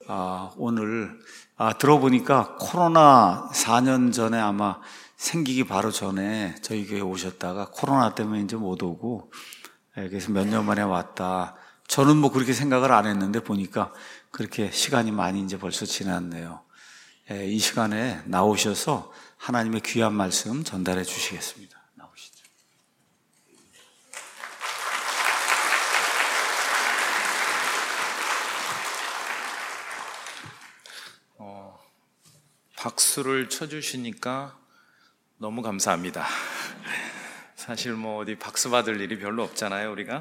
오늘 들어보니까 코로나 4년 전에 아마 생기기 바로 전에 저희 교회 오셨다가 코로나 때문에 이제 못 오고, 그래서 몇 년 만에 왔다. 저는 뭐 그렇게 생각을 안 했는데 보니까 그렇게 시간이 많이 이제 벌써 지났네요. 이 시간에 나오셔서 하나님의 귀한 말씀 전달해 주시겠습니다. 나오시죠. 박수를 쳐주시니까 너무 감사합니다. 사실 뭐 어디 박수 받을 일이 별로 없잖아요, 우리가.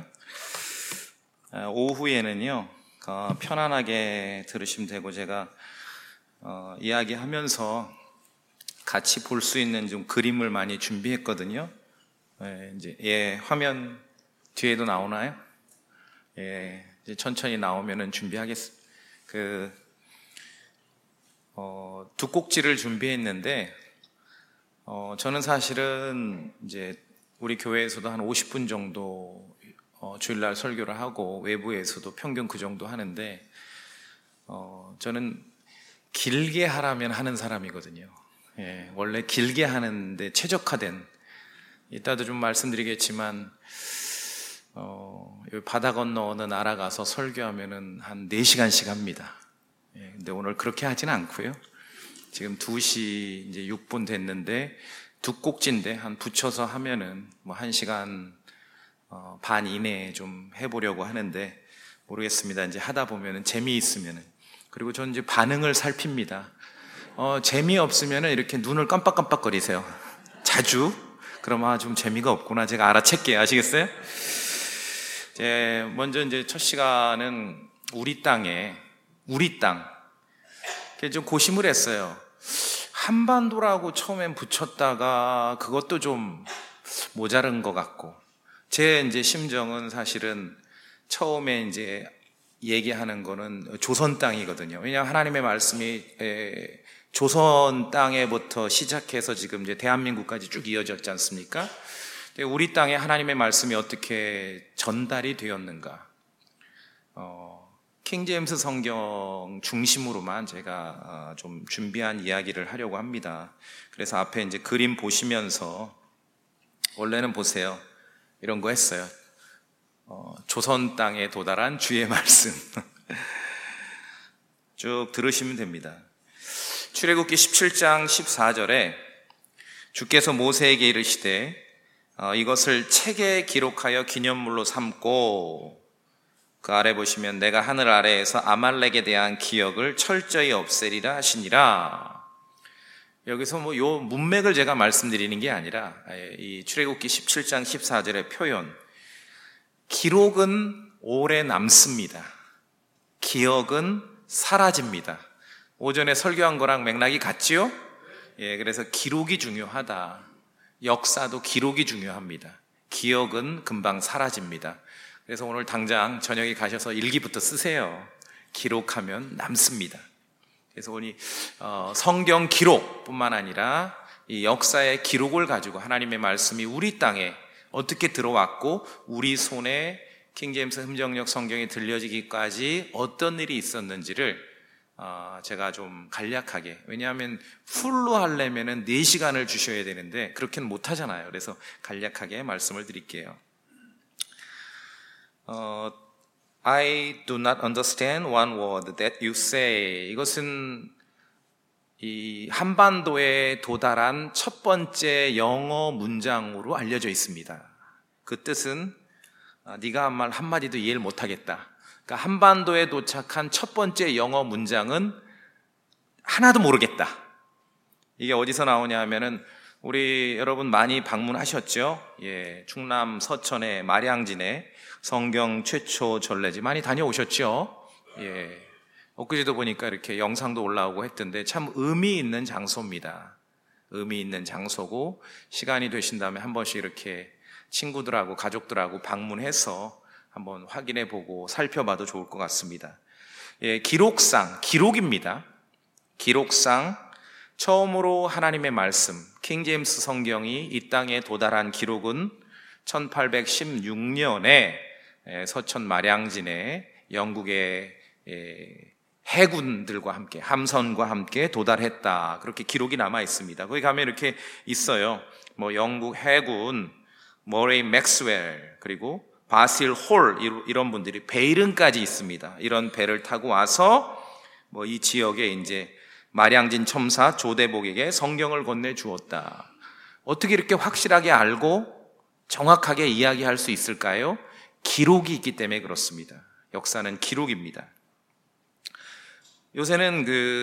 오후에는요, 편안하게 들으시면 되고, 제가 이야기하면서 같이 볼 수 있는 좀 그림을 많이 준비했거든요. 화면 뒤에도 나오나요? 이제 천천히 나오면은 준비하겠습니다. 두 꼭지를 준비했는데, 저는 사실은 이제 우리 교회에서도 한 50분 정도 주일날 설교를 하고, 외부에서도 평균 그 정도 하는데, 저는 길게 하라면 하는 사람이거든요. 원래 길게 하는데 최적화된, 이따도 좀 말씀드리겠지만, 여기 바다 건너 어느 나라 가서 설교하면은 한 4시간씩 합니다. 근데 오늘 그렇게 하진 않고요. 지금 2시 이제 6분 됐는데, 두 꼭지인데 한 붙여서 하면은 뭐 1시간 반 이내에 좀 해보려고 하는데, 모르겠습니다. 이제 하다 보면은 재미있으면은. 그리고 저는 이제 반응을 살핍니다. 재미없으면은 이렇게 눈을 깜빡깜빡거리세요. 자주. 그러면 좀 재미가 없구나. 제가 알아챌게요. 아시겠어요? 먼저 이제 첫 시간은 우리 땅. 좀 고심을 했어요. 한반도라고 처음엔 붙였다가 그것도 좀 모자른 것 같고, 제 이제 심정은 사실은 처음에 이제 얘기하는 거는 조선 땅이거든요. 왜냐하면 하나님의 말씀이 조선 땅에부터 시작해서 지금 이제 대한민국까지 쭉 이어졌지 않습니까? 우리 땅에 하나님의 말씀이 어떻게 전달이 되었는가? 킹제임스 성경 중심으로만 제가 좀 준비한 이야기를 하려고 합니다. 그래서 앞에 이제 그림 보시면서, 원래는 보세요. 이런 거 했어요. 조선 땅에 도달한 주의 말씀. 쭉 들으시면 됩니다. 출애굽기 17장 14절에 주께서 모세에게 이르시되 이것을 책에 기록하여 기념물로 삼고, 그 아래 보시면 내가 하늘 아래에서 아말렉에 대한 기억을 철저히 없애리라 하시니라. 여기서 뭐 요 문맥을 제가 말씀드리는 게 아니라, 이 출애굽기 17장 14절의 표현, 기록은 오래 남습니다. 기억은 사라집니다. 오전에 설교한 거랑 맥락이 같지요? 그래서 기록이 중요하다. 역사도 기록이 중요합니다. 기억은 금방 사라집니다. 그래서 오늘 당장 저녁에 가셔서 일기부터 쓰세요. 기록하면 남습니다. 그래서 오늘 성경 기록뿐만 아니라 이 역사의 기록을 가지고 하나님의 말씀이 우리 땅에 어떻게 들어왔고, 우리 손에 킹제임스 흠정역 성경이 들려지기까지 어떤 일이 있었는지를 제가 좀 간략하게, 왜냐하면 풀로 하려면은 4시간을 주셔야 되는데 그렇게는 못 하잖아요. 그래서 간략하게 말씀을 드릴게요. I do not understand one word that you say. 이것은 이 한반도에 도달한 첫 번째 영어 문장으로 알려져 있습니다. 그 뜻은 네가 한 말 한마디도 이해를 못하겠다. 그러니까 한반도에 도착한 첫 번째 영어 문장은 하나도 모르겠다. 이게 어디서 나오냐 하면은, 우리 여러분 많이 방문하셨죠? 충남 서천의 마량진에 성경 최초 전래지 많이 다녀오셨죠? 엊그제도 보니까 이렇게 영상도 올라오고 했던데 참 의미 있는 장소입니다. 의미 있는 장소고, 시간이 되신다면 한 번씩 이렇게 친구들하고 가족들하고 방문해서 한번 확인해보고 살펴봐도 좋을 것 같습니다. 기록입니다. 기록상 처음으로 하나님의 말씀, 킹제임스 성경이 이 땅에 도달한 기록은 1816년에 서천 마량진에 영국의 해군들과 함께, 함선과 함께 도달했다. 그렇게 기록이 남아 있습니다. 거기 가면 이렇게 있어요. 뭐 영국 해군, 머레이 맥스웰, 그리고 바실 홀, 이런 분들이 배 이름까지 있습니다. 이런 배를 타고 와서 뭐 이 지역에 이제 마량진 첨사 조대복에게 성경을 건네 주었다. 어떻게 이렇게 확실하게 알고 정확하게 이야기할 수 있을까요? 기록이 있기 때문에 그렇습니다. 역사는 기록입니다. 요새는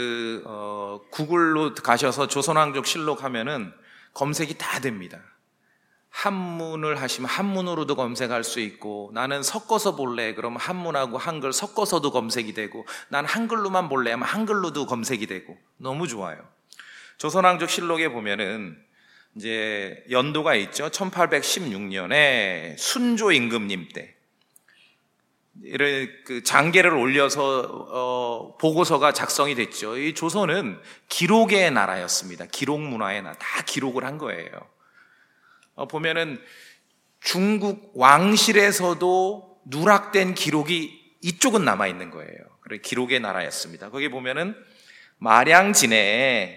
구글로 가셔서 조선왕족 실록 하면은 검색이 다 됩니다. 한문을 하시면 한문으로도 검색할 수 있고, 나는 섞어서 볼래 그러면 한문하고 한글 섞어서도 검색이 되고, 난 한글로만 볼래 하면 한글로도 검색이 되고, 너무 좋아요. 조선왕족 실록에 보면은 이제 연도가 있죠. 1816년에 순조 임금님 때 장계를 올려서 보고서가 작성이 됐죠. 이 조선은 기록의 나라였습니다. 기록 문화의 나라, 다 기록을 한 거예요. 보면은 중국 왕실에서도 누락된 기록이 이쪽은 남아 있는 거예요. 그래, 기록의 나라였습니다. 거기 보면은 마량진에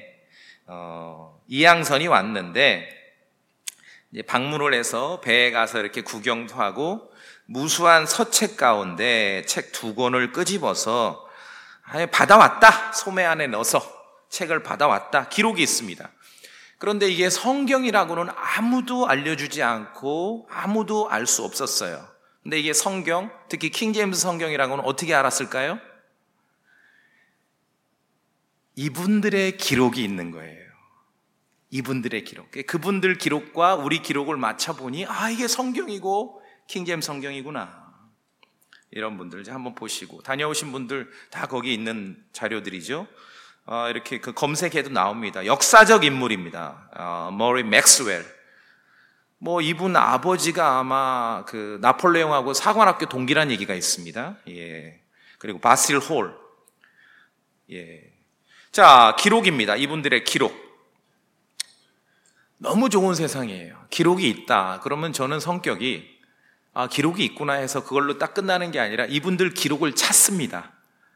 이양선이 왔는데, 이제 방문을 해서 배에 가서 이렇게 구경도 하고, 무수한 서책 가운데 책 2권을 끄집어서 받아왔다, 소매 안에 넣어서 책을 받아왔다, 기록이 있습니다. 그런데 이게 성경이라고는 아무도 알려주지 않고 아무도 알 수 없었어요. 근데 이게 성경, 특히 킹제임스 성경이라고는 어떻게 알았을까요? 이분들의 기록이 있는 거예요. 이분들의 기록, 그분들 기록과 우리 기록을 맞춰보니 이게 성경이고 킹제임스 성경이구나. 이런 분들 이제 한번 보시고, 다녀오신 분들 다 거기 있는 자료들이죠. 이렇게 검색해도 나옵니다. 역사적 인물입니다. 머리 맥스웰. 뭐 이분 아버지가 아마 나폴레옹하고 사관학교 동기란 얘기가 있습니다. 예. 그리고 바실 홀. 예. 자, 기록입니다. 이분들의 기록. 너무 좋은 세상이에요. 기록이 있다. 그러면 저는 성격이 기록이 있구나 해서 그걸로 딱 끝나는 게 아니라 이분들 기록을 찾습니다.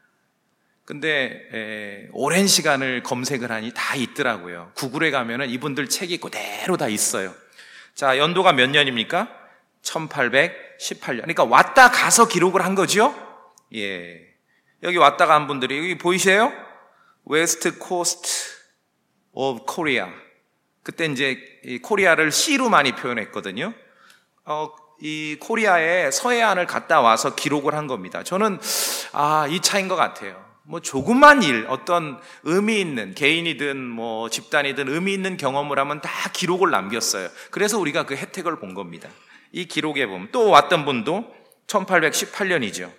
근데 오랜 시간을 검색을 하니 다 있더라고요. 구글에 가면은 이분들 책이 그대로 다 있어요. 자, 연도가 몇 년입니까? 1818년. 그러니까 왔다 가서 기록을 한 거죠? 예. 여기 왔다 간 분들이, 여기 보이세요? 웨스트 코스트 오브 코리아. 그때 이제 이 코리아를 C로 많이 표현했거든요. 이 코리아의 서해안을 갔다 와서 기록을 한 겁니다. 저는 이 차인 것 같아요. 뭐 조그만 일, 어떤 의미 있는, 개인이든 뭐 집단이든 의미 있는 경험을 하면 다 기록을 남겼어요. 그래서 우리가 그 혜택을 본 겁니다. 이 기록에 보면 또 왔던 분도 1818년이죠.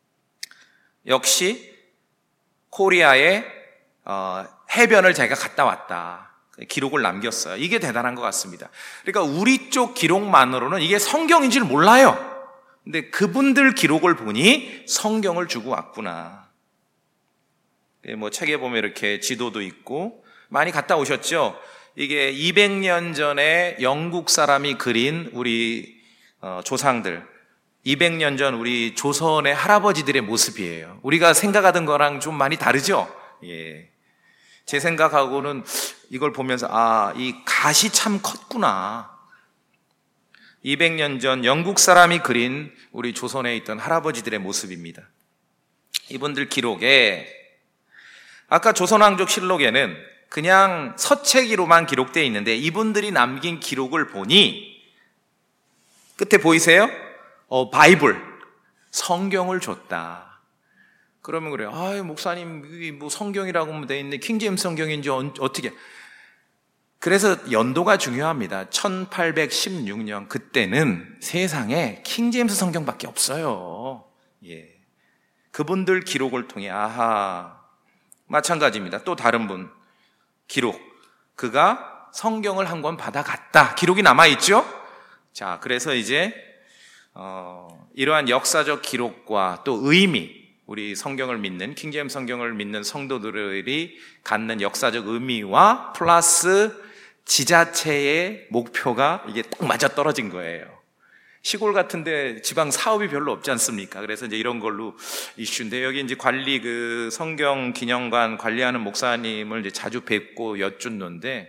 역시 코리아의 해변을 제가 갔다 왔다. 기록을 남겼어요. 이게 대단한 것 같습니다. 그러니까 우리 쪽 기록만으로는 이게 성경인 줄 몰라요. 근데 그분들 기록을 보니 성경을 주고 왔구나. 뭐 책에 보면 이렇게 지도도 있고, 많이 갔다 오셨죠? 이게 200년 전에 영국 사람이 그린 우리 조상들, 200년 전 우리 조선의 할아버지들의 모습이에요. 우리가 생각하던 거랑 좀 많이 다르죠? 예. 제 생각하고는 이걸 보면서 이 갓이 참 컸구나. 200년 전 영국 사람이 그린 우리 조선에 있던 할아버지들의 모습입니다. 이분들 기록에, 아까 조선왕족 실록에는 그냥 서체기로만 기록되어 있는데 이분들이 남긴 기록을 보니 끝에 보이세요? 바이블, 성경을 줬다. 그러면 그래요. 목사님, 뭐 성경이라고 하면 돼 있는데 킹제임스 성경인지 어떻게. 그래서 연도가 중요합니다. 1816년, 그때는 세상에 킹제임스 성경밖에 없어요. 예. 그분들 기록을 통해, 마찬가지입니다. 또 다른 분 기록, 그가 성경을 한 권 받아갔다. 기록이 남아있죠? 자, 그래서 이제 이러한 역사적 기록과 또 의미, 우리 성경을 믿는, 킹제임스 성경을 믿는 성도들이 갖는 역사적 의미와 플러스 지자체의 목표가 이게 딱 맞아 떨어진 거예요. 시골 같은데 지방 사업이 별로 없지 않습니까? 그래서 이제 이런 걸로 이슈인데, 여기 이제 관리 성경 기념관 관리하는 목사님을 이제 자주 뵙고 여쭙는데,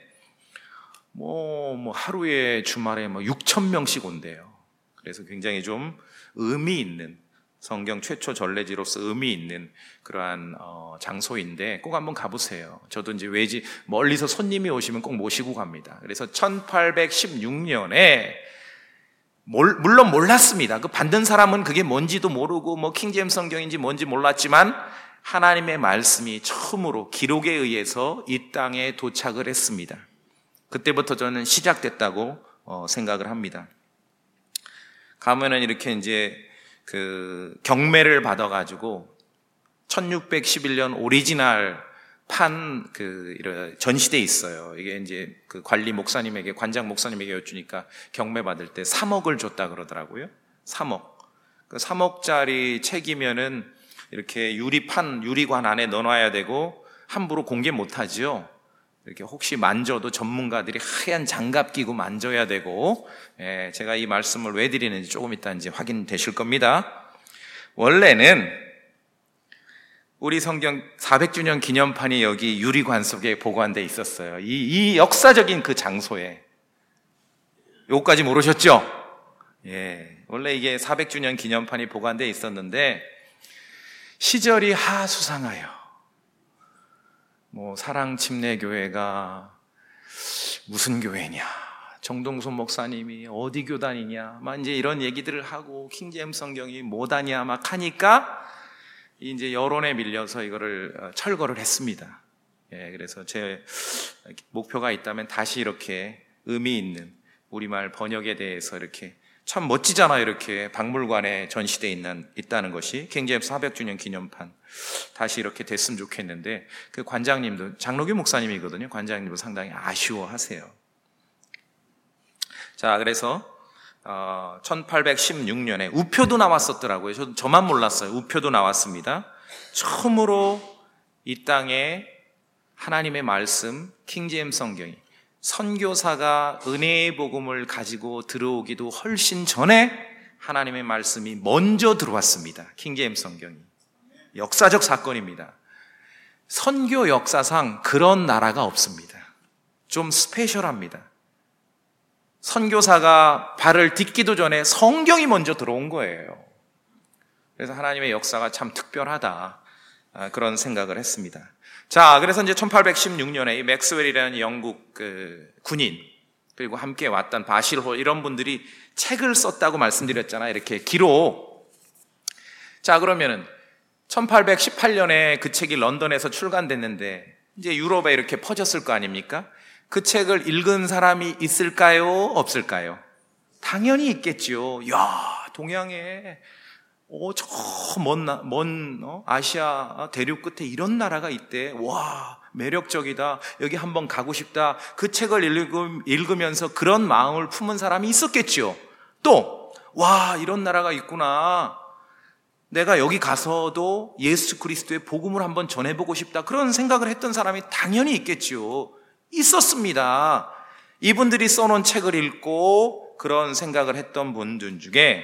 하루에 주말에 6,000명씩 온대요. 그래서 굉장히 좀 의미 있는, 성경 최초 전래지로서 의미 있는 그러한 장소인데 꼭 한번 가보세요. 저도 이제 멀리서 손님이 오시면 꼭 모시고 갑니다. 그래서 1816년에 물론 몰랐습니다. 그 받는 사람은 그게 뭔지도 모르고 킹제임스 성경인지 뭔지 몰랐지만 하나님의 말씀이 처음으로 기록에 의해서 이 땅에 도착을 했습니다. 그때부터 저는 시작됐다고 생각을 합니다. 가면은 이렇게 이제 경매를 받아가지고 1611년 오리지널 전시돼 있어요. 이게 이제 관장 목사님에게 여쭈니까 경매 받을 때 3억을 줬다 그러더라고요. 3억. 3억짜리 책이면은 이렇게 유리관 안에 넣어놔야 되고 함부로 공개 못 하지요. 이렇게 혹시 만져도 전문가들이 하얀 장갑 끼고 만져야 되고, 제가 이 말씀을 왜 드리는지 조금 이따 이제 확인되실 겁니다. 원래는 우리 성경 400주년 기념판이 여기 유리관 속에 보관돼 있었어요. 이 역사적인 그 장소에. 요거까지 모르셨죠? 원래 이게 400주년 기념판이 보관돼 있었는데, 시절이 하수상하여 사랑침례교회가 무슨 교회냐, 정동선 목사님이 어디 교단이냐, 이제 이런 얘기들을 하고 킹제임스 성경이 뭐다냐 하니까 이제 여론에 밀려서 이거를 철거를 했습니다. 그래서 제 목표가 있다면 다시 이렇게 의미 있는 우리말 번역에 대해서 이렇게 참 멋지잖아요. 이렇게 박물관에 전시되어 있다는 것이 킹제임스 400주년 기념판 다시 이렇게 됐으면 좋겠는데, 그 관장님도 장로교 목사님이거든요. 관장님도 상당히 아쉬워하세요. 자, 그래서 1816년에 우표도 나왔었더라고요. 저만 몰랐어요. 우표도 나왔습니다. 처음으로 이 땅에 하나님의 말씀, 킹제임스 성경이 선교사가 은혜의 복음을 가지고 들어오기도 훨씬 전에 하나님의 말씀이 먼저 들어왔습니다. 킹제임스 성경이. 역사적 사건입니다. 선교 역사상 그런 나라가 없습니다. 좀 스페셜합니다. 선교사가 발을 딛기도 전에 성경이 먼저 들어온 거예요. 그래서 하나님의 역사가 참 특별하다, 그런 생각을 했습니다. 자, 그래서 이제 1816년에 이 맥스웰이라는 영국 군인, 그리고 함께 왔던 바실홀, 이런 분들이 책을 썼다고 말씀드렸잖아요. 이렇게 기록. 자, 그러면은 1818년에 그 책이 런던에서 출간됐는데 이제 유럽에 이렇게 퍼졌을 거 아닙니까? 그 책을 읽은 사람이 있을까요? 없을까요? 당연히 있겠지요. 야, 동양에 저 먼 아시아 대륙 끝에 이런 나라가 있대. 와, 매력적이다. 여기 한번 가고 싶다. 그 책을 읽으면서 그런 마음을 품은 사람이 있었겠지요. 또, 와, 이런 나라가 있구나. 내가 여기 가서도 예수 그리스도의 복음을 한번 전해보고 싶다. 그런 생각을 했던 사람이 당연히 있겠지요. 있었습니다. 이분들이 써놓은 책을 읽고 그런 생각을 했던 분들 중에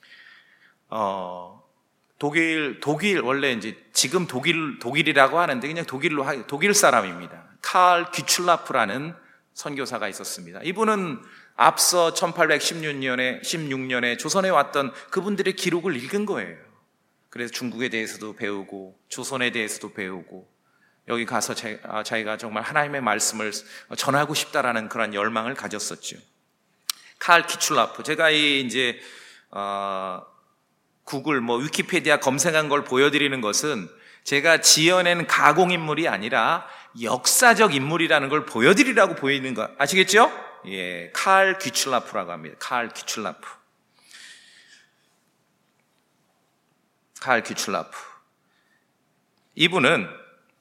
독일 원래 이제 지금 독일이라고 하는데 그냥 독일 사람입니다. 칼 귀출라프라는 선교사가 있었습니다. 이분은 앞서 1816년에 조선에 왔던 그분들의 기록을 읽은 거예요. 그래서 중국에 대해서도 배우고 조선에 대해서도 배우고 여기 가서 자기가 정말 하나님의 말씀을 전하고 싶다라는 그런 열망을 가졌었죠. 칼 키출라프. 제가 이제 구글 위키피디아 검색한 걸 보여드리는 것은 제가 지어낸 가공인물이 아니라 역사적 인물이라는 걸 보여드리라고 보이는 거 아시겠죠? 예, 칼 귀출라프라고 합니다. 칼 귀출라프. 칼 귀출라프. 이분은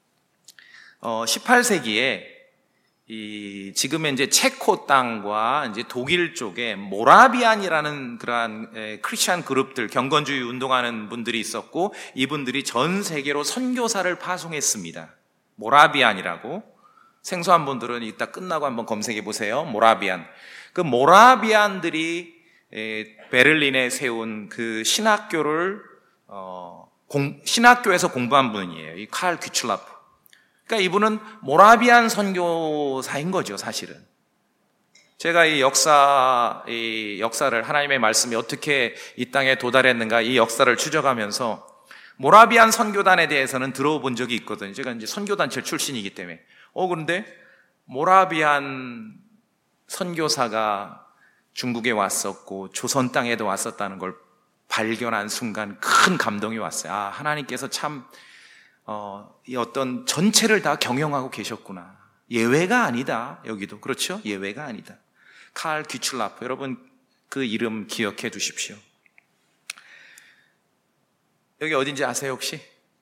18세기에 지금의 이제 체코 땅과 이제 독일 쪽에 모라비안이라는 그러한 크리스천 그룹들, 경건주의 운동하는 분들이 있었고, 이분들이 전 세계로 선교사를 파송했습니다. 모라비안이라고. 생소한 분들은 이따 끝나고 한번 검색해 보세요. 모라비안. 그 모라비안들이 베를린에 세운 그 신학교에서 공부한 분이에요. 이 칼 귀출라프. 그러니까 이분은 모라비안 선교사인 거죠, 사실은. 제가 이 역사를, 하나님의 말씀이 어떻게 이 땅에 도달했는가, 이 역사를 추적하면서 모라비안 선교단에 대해서는 들어본 적이 있거든요. 제가 이제 선교단체 출신이기 때문에. 그런데 모라비안 선교사가 중국에 왔었고 조선 땅에도 왔었다는 걸 발견한 순간 큰 감동이 왔어요. 하나님께서 참 이 어떤 전체를 다 경영하고 계셨구나. 예외가 아니다. 여기도 그렇죠? 예외가 아니다. 칼 귀출라프, 여러분 그 이름 기억해 두십시오. 여기 어딘지 아세요 혹시?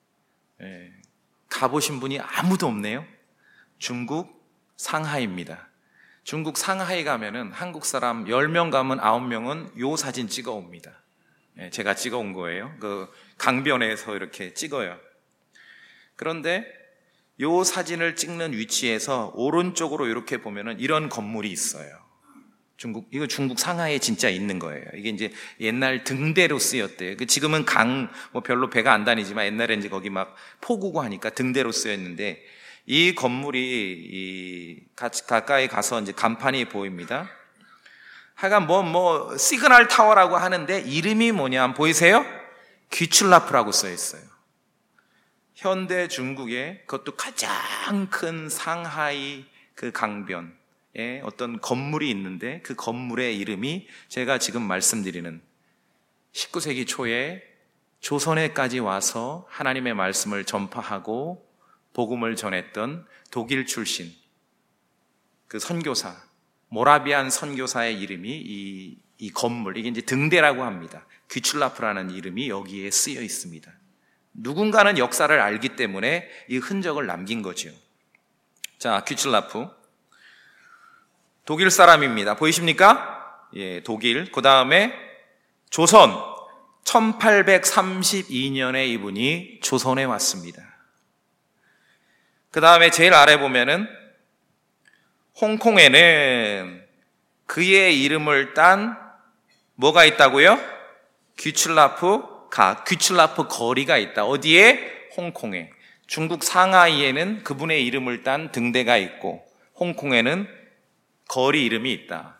가보신 분이 아무도 없네요. 중국 상하이입니다. 중국 상하이 가면은 한국 사람 10명 가면 9명은 요 사진 찍어 옵니다. 제가 찍어 온 거예요. 그 강변에서 이렇게 찍어요. 그런데 요 사진을 찍는 위치에서 오른쪽으로 이렇게 보면은 이런 건물이 있어요. 이거 중국 상하이에 진짜 있는 거예요. 이게 이제 옛날 등대로 쓰였대요. 지금은 별로 배가 안 다니지만 옛날에 이제 거기 막 포구고 하니까 등대로 쓰였는데, 이 건물이 가까이 가서 이제 간판이 보입니다. 하여간 시그널 타워라고 하는데 이름이 뭐냐 보이세요? 귀출라프라고 써 있어요. 현대 중국의 그것도 가장 큰 상하이 그 강변에 어떤 건물이 있는데, 그 건물의 이름이 제가 지금 말씀드리는 19세기 초에 조선에까지 와서 하나님의 말씀을 전파하고 복음을 전했던 독일 출신 그 선교사, 모라비안 선교사의 이름이 이 건물, 이게 이제 등대라고 합니다. 귀출라프라는 이름이 여기에 쓰여 있습니다. 누군가는 역사를 알기 때문에 이 흔적을 남긴 거죠. 자, 귀출라프. 독일 사람입니다. 보이십니까? 예, 독일. 그 다음에 조선. 1832년에 이분이 조선에 왔습니다. 그 다음에 제일 아래 보면은 홍콩에는 그의 이름을 딴 뭐가 있다고요? 귀출라프 거리가 있다. 어디에? 홍콩에. 중국 상하이에는 그분의 이름을 딴 등대가 있고, 홍콩에는 거리 이름이 있다.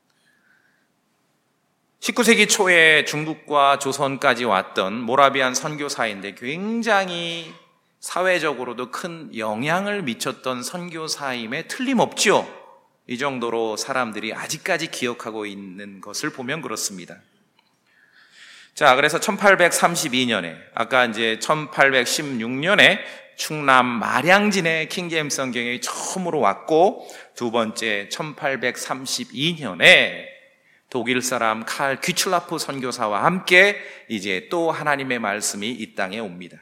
19세기 초에 중국과 조선까지 왔던 모라비안 선교사인데 굉장히 사회적으로도 큰 영향을 미쳤던 선교사임에 틀림없죠. 이 정도로 사람들이 아직까지 기억하고 있는 것을 보면 그렇습니다. 자, 그래서 1832년에, 아까 이제 1816년에 충남 마량진에 킹제임스 성경이 처음으로 왔고, 두 번째 1832년에 독일 사람 칼 귀출라프 선교사와 함께 이제 또 하나님의 말씀이 이 땅에 옵니다.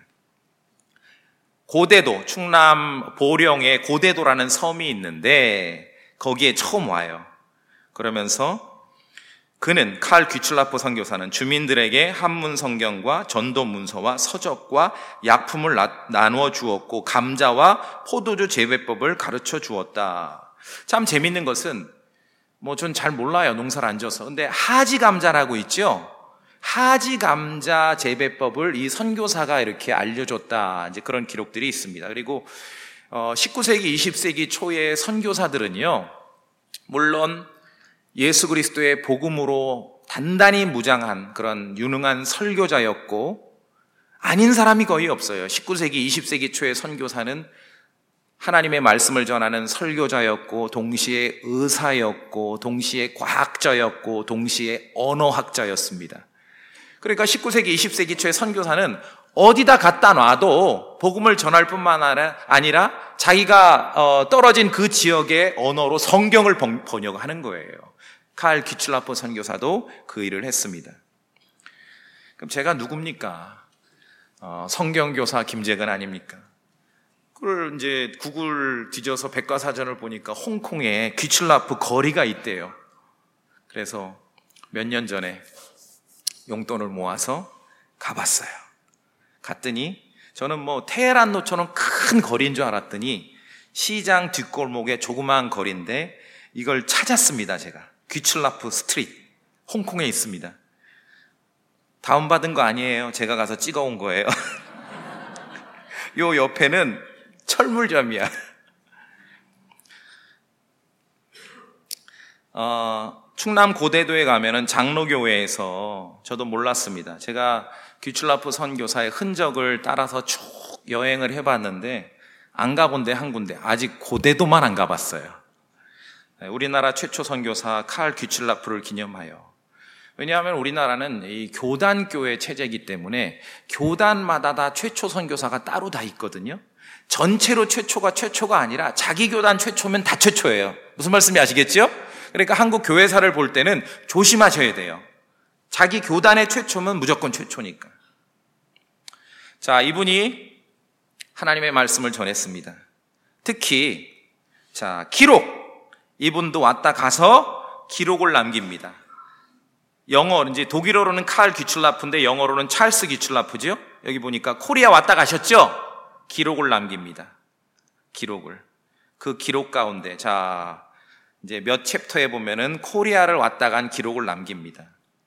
고대도, 충남 보령에 고대도라는 섬이 있는데 거기에 처음 와요. 그러면서 그는, 칼 귀출라프 선교사는 주민들에게 한문 성경과 전도 문서와 서적과 약품을 나누어 주었고 감자와 포도주 재배법을 가르쳐 주었다. 참 재밌는 것은 전 잘 몰라요, 농사를 안 져서. 근데 하지 감자라고 있죠. 하지 감자 재배법을 이 선교사가 이렇게 알려줬다. 이제 그런 기록들이 있습니다. 그리고 19세기, 20세기 초의 선교사들은요, 물론 예수 그리스도의 복음으로 단단히 무장한 그런 유능한 설교자였고, 아닌 사람이 거의 없어요. 19세기, 20세기 초의 선교사는 하나님의 말씀을 전하는 설교자였고, 동시에 의사였고, 동시에 과학자였고, 동시에 언어학자였습니다. 그러니까 19세기, 20세기 초의 선교사는 어디다 갖다 놔도 복음을 전할 뿐만 아니라 자기가 떨어진 그 지역의 언어로 성경을 번역하는 거예요. 칼 귀출라프 선교사도 그 일을 했습니다. 그럼 제가 누굽니까? 성경교사 김재근 아닙니까? 그걸 이제 구글 뒤져서 백과사전을 보니까 홍콩에 귀출라프 거리가 있대요. 그래서 몇 년 전에 용돈을 모아서 가봤어요. 갔더니 저는 테헤란로처럼 큰 거리인 줄 알았더니 시장 뒷골목에 조그마한 거리인데 이걸 찾았습니다, 제가. 귀출라프 스트리트. 홍콩에 있습니다. 다운받은 거 아니에요. 제가 가서 찍어온 거예요. 요 옆에는 철물점이야. 충남 고대도에 가면은 장로교회에서 저도 몰랐습니다. 제가 귀출라프 선교사의 흔적을 따라서 쭉 여행을 해봤는데 안 가본 데 한 군데, 아직 고대도만 안 가봤어요. 우리나라 최초 선교사 칼 귀출라프를 기념하여. 왜냐하면 우리나라는 이 교단교회 체제이기 때문에 교단마다 다 최초 선교사가 따로 다 있거든요. 전체로 최초가 아니라 자기 교단 최초면 다 최초예요. 무슨 말씀인지 아시겠죠? 그러니까 한국 교회사를 볼 때는 조심하셔야 돼요. 자기 교단의 최초면 무조건 최초니까. 자, 이분이 하나님의 말씀을 전했습니다. 특히 기록, 이분도 왔다 가서 기록을 남깁니다. 영어, 이제 독일어로는 칼 귀출라프인데 영어로는 찰스 귀출라프죠. 여기 보니까 코리아 왔다 가셨죠? 기록을 남깁니다. 기록을. 그 기록 가운데 이제 몇 챕터에 보면은 코리아를 왔다 간 기록을 남깁니다.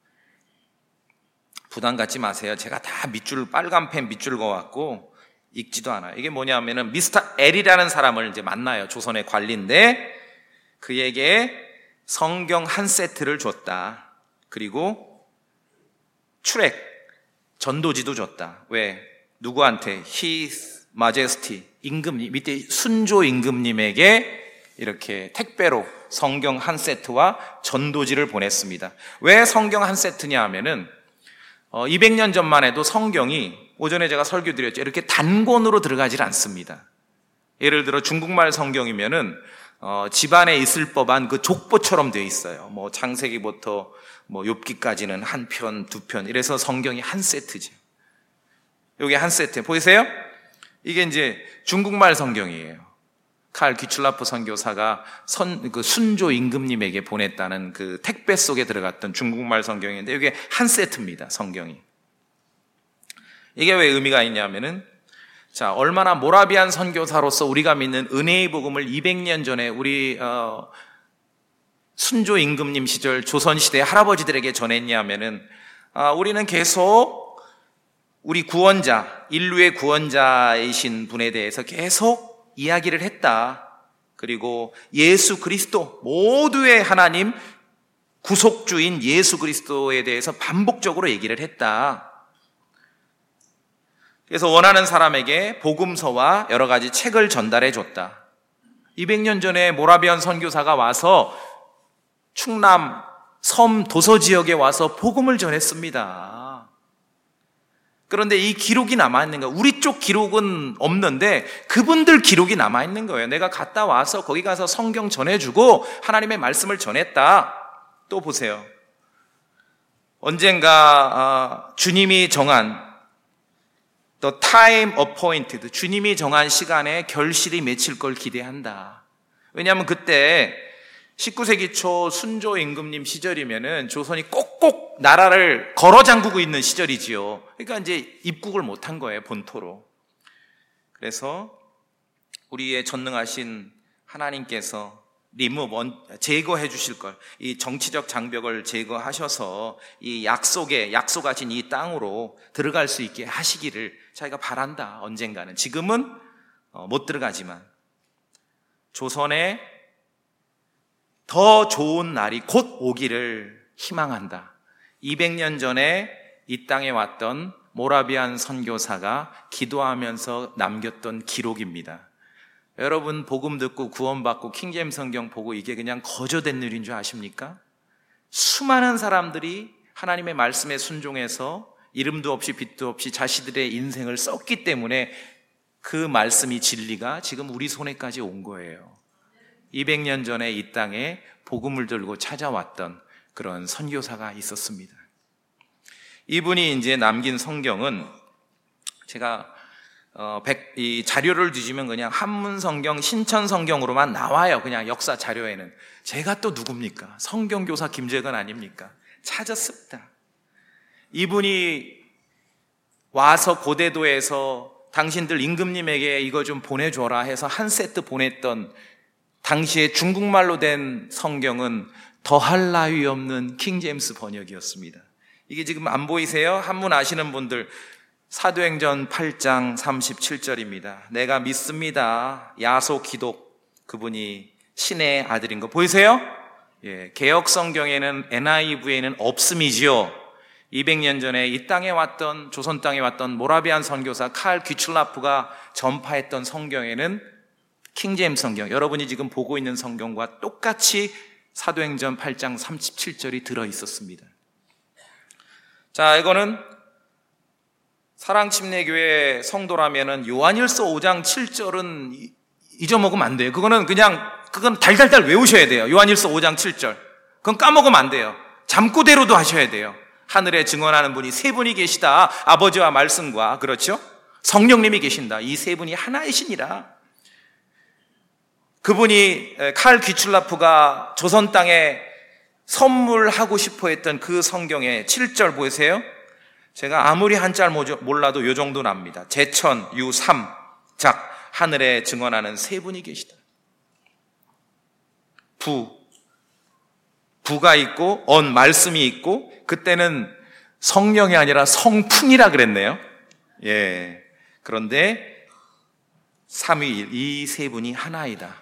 부담 갖지 마세요. 제가 다 빨간 펜 밑줄 그어왔고 읽지도 않아요. 이게 뭐냐면은 미스터 L이라는 사람을 이제 만나요. 조선의 관리인데 그에게 성경 한 세트를 줬다. 그리고 출액, 전도지도 줬다. 왜? 누구한테? His Majesty, 임금님, 밑에 순조 임금님에게 이렇게 택배로 성경 한 세트와 전도지를 보냈습니다. 왜 성경 한 세트냐 하면은 200년 전만 해도 성경이, 오전에 제가 설교 드렸죠, 이렇게 단권으로 들어가질 않습니다. 예를 들어 중국말 성경이면은 집안에 있을 법한 그 족보처럼 되어 있어요. 뭐 창세기부터 욥기까지는 한 편, 두 편, 이래서 성경이 한 세트죠. 여기 한 세트 보이세요? 이게 이제 중국말 성경이에요. 칼 귀출라프 선교사가 그 순조 임금님에게 보냈다는 그 택배 속에 들어갔던 중국말 성경인데 이게 한 세트입니다. 성경이. 이게 왜 의미가 있냐면은 얼마나 모라비안 선교사로서 우리가 믿는 은혜의 복음을 200년 전에 우리 순조 임금님 시절 조선시대 할아버지들에게 전했냐면은 우리는 계속 우리 구원자, 인류의 구원자이신 분에 대해서 계속 이야기를 했다. 그리고 예수 그리스도, 모두의 하나님 구속주인 예수 그리스도에 대해서 반복적으로 얘기를 했다. 그래서 원하는 사람에게 복음서와 여러 가지 책을 전달해 줬다. 200년 전에 모라비안 선교사가 와서 충남 섬 도서 지역에 와서 복음을 전했습니다. 그런데 이 기록이 남아있는 거예요. 우리 쪽 기록은 없는데 그분들 기록이 남아있는 거예요. 내가 갔다 와서 거기 가서 성경 전해주고 하나님의 말씀을 전했다. 또 보세요. 언젠가 주님이 정한 The time appointed, 주님이 정한 시간에 결실이 맺힐 걸 기대한다. 왜냐하면 그때 19세기 초 순조 임금님 시절이면은 조선이 꼭꼭 나라를 걸어 잠그고 있는 시절이지요. 그러니까 이제 입국을 못한 거예요, 본토로. 그래서 우리의 전능하신 하나님께서 제거해 주실 걸, 이 정치적 장벽을 제거하셔서 이 약속하신 이 땅으로 들어갈 수 있게 하시기를 자기가 바란다. 언젠가는. 지금은 못 들어가지만 조선에 더 좋은 날이 곧 오기를 희망한다. 200년 전에 이 땅에 왔던 모라비안 선교사가 기도하면서 남겼던 기록입니다. 여러분 복음 듣고 구원받고 킹제임스 성경 보고 이게 그냥 거저된 일인 줄 아십니까? 수많은 사람들이 하나님의 말씀에 순종해서 이름도 없이 빛도 없이 자신들의 인생을 썼기 때문에 그 말씀이 진리가 지금 우리 손에까지 온 거예요. 200년 전에 이 땅에 복음을 들고 찾아왔던 그런 선교사가 있었습니다. 이분이 이제 남긴 성경은 제가 이 자료를 뒤지면 그냥 한문 성경, 신천 성경으로만 나와요. 그냥 역사 자료에는. 제가 또 누굽니까? 성경교사 김재건 아닙니까? 찾았습니다. 이분이 와서 고대도에서 당신들 임금님에게 이거 좀 보내줘라 해서 한 세트 보냈던 당시에 중국말로 된 성경은 더할 나위 없는 킹제임스 번역이었습니다. 이게 지금 안 보이세요? 한문 아시는 분들, 사도행전 8장 37절입니다. 내가 믿습니다. 야소 기독, 그분이 신의 아들인 거 보이세요? 예, 개역 성경에는 NIV에는 없음이지요. 200년 전에 이 땅에 왔던, 조선 땅에 왔던 모라비안 선교사 칼 귀출라프가 전파했던 성경에는 킹제임스 성경, 여러분이 지금 보고 있는 성경과 똑같이 사도행전 8장 37절이 들어있었습니다. 자, 이거는 사랑침례교회 성도라면은 요한일서 5장 7절은 잊어먹으면 안 돼요. 그건 달달달 외우셔야 돼요. 요한일서 5장 7절. 그건 까먹으면 안 돼요. 잠꼬대로도 하셔야 돼요. 하늘에 증언하는 분이 세 분이 계시다. 아버지와 말씀과, 그렇죠? 성령님이 계신다. 이 세 분이 하나이시니라. 그분이 칼 귀출라프가 조선 땅에 선물하고 싶어 했던 그 성경의 7절 보세요. 제가 아무리 한자 몰라도 요 정도 납니다. 제천, 유, 삼, 작, 하늘에 증언하는 세 분이 계시다. 부가 있고 언, 말씀이 있고, 그때는 성령이 아니라 성풍이라 그랬네요. 예. 그런데 삼위일, 이 세 분이 하나이다.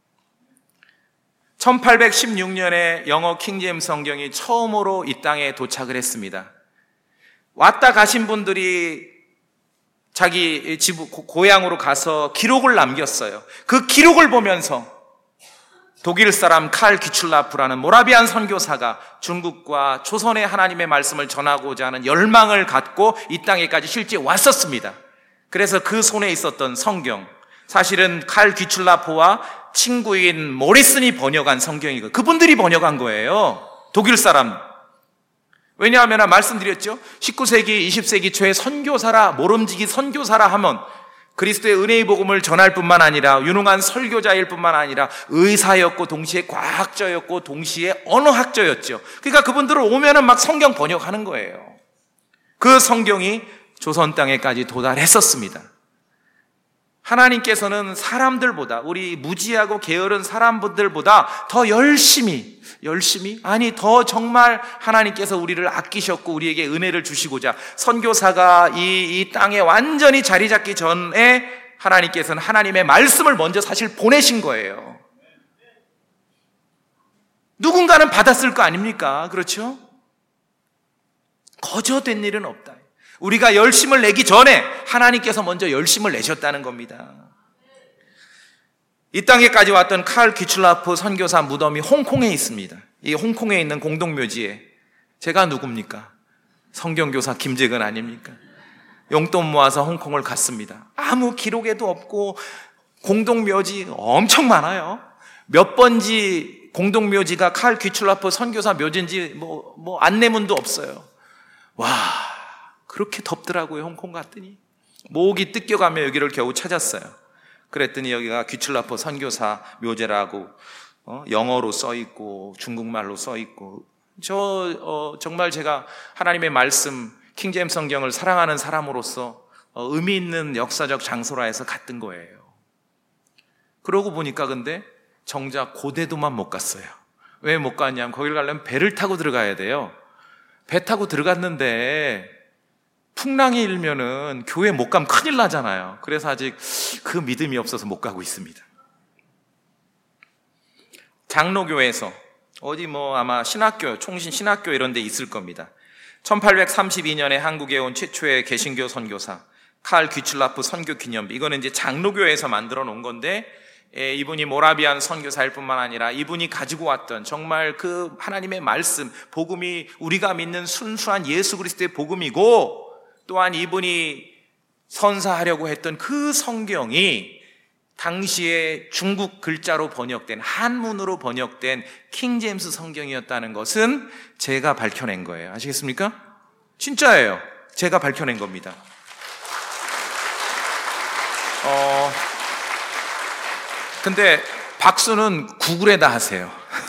1816년에 영어 킹제임스 성경이 처음으로 이 땅에 도착을 했습니다. 왔다 가신 분들이 자기 고향으로 가서 기록을 남겼어요. 그 기록을 보면서 독일 사람 칼 귀출라프라는 모라비안 선교사가 중국과 조선의 하나님의 말씀을 전하고자 하는 열망을 갖고 이 땅에까지 실제 왔었습니다. 그래서 그 손에 있었던 성경, 사실은 칼 귀출라프와 친구인 모리슨이 번역한 성경이고 그분들이 번역한 거예요. 독일 사람. 왜냐하면 말씀드렸죠. 19세기, 20세기 초에 선교사라, 모름지기 선교사라 하면 그리스도의 은혜의 복음을 전할 뿐만 아니라 유능한 설교자일 뿐만 아니라 의사였고 동시에 과학자였고 동시에 언어학자였죠. 그러니까 그분들은 오면은 막 성경 번역하는 거예요. 그 성경이 조선 땅에까지 도달했었습니다. 하나님께서는 사람들보다, 우리 무지하고 게으른 사람들보다 더 열심히 아니 더 정말 하나님께서 우리를 아끼셨고 우리에게 은혜를 주시고자 선교사가 이 땅에 완전히 자리 잡기 전에 하나님께서는 하나님의 말씀을 먼저 사실 보내신 거예요. 누군가는 받았을 거 아닙니까? 그렇죠? 거저된 일은 없다. 우리가 열심을 내기 전에 하나님께서 먼저 열심을 내셨다는 겁니다. 이 땅에까지 왔던 칼 귀출라프 선교사 무덤이 홍콩에 있습니다. 이 홍콩에 있는 공동묘지에 제가 누굽니까? 성경교사 김재근 아닙니까? 용돈 모아서 홍콩을 갔습니다. 아무 기록에도 없고 공동묘지 엄청 많아요. 몇 번지 공동묘지가 칼 귀출라프 선교사 묘지인지 뭐 안내문도 없어요. 와, 그렇게 덥더라고요. 홍콩 갔더니 목이 뜯겨가며 여기를 겨우 찾았어요. 그랬더니 여기가 귀출라프 선교사 묘제라고 영어로 써있고 중국말로 써있고 정말 제가 하나님의 말씀 킹제임스 성경을 사랑하는 사람으로서 의미 있는 역사적 장소라 해서 갔던 거예요. 그러고 보니까 근데 정작 고대도만 못 갔어요. 왜 못 갔냐면 거기를 가려면 배를 타고 들어가야 돼요. 배 타고 들어갔는데 풍랑이 일면은 교회 못 가면 큰일 나잖아요. 그래서 아직 그 믿음이 없어서 못 가고 있습니다. 장로교에서 어디 아마 신학교, 총신 신학교 이런 데 있을 겁니다. 1832년에 한국에 온 최초의 개신교 선교사 칼 귀출라프 선교 기념비, 이거는 이제 장로교에서 만들어 놓은 건데 이분이 모라비안 선교사일 뿐만 아니라 이분이 가지고 왔던 정말 그 하나님의 말씀, 복음이 우리가 믿는 순수한 예수 그리스도의 복음이고 또한 이분이 선사하려고 했던 그 성경이 당시에 중국 글자로 번역된, 한문으로 번역된 킹제임스 성경이었다는 것은 제가 밝혀낸 거예요. 아시겠습니까? 진짜예요. 제가 밝혀낸 겁니다. 근데 박수는 구글에다 하세요.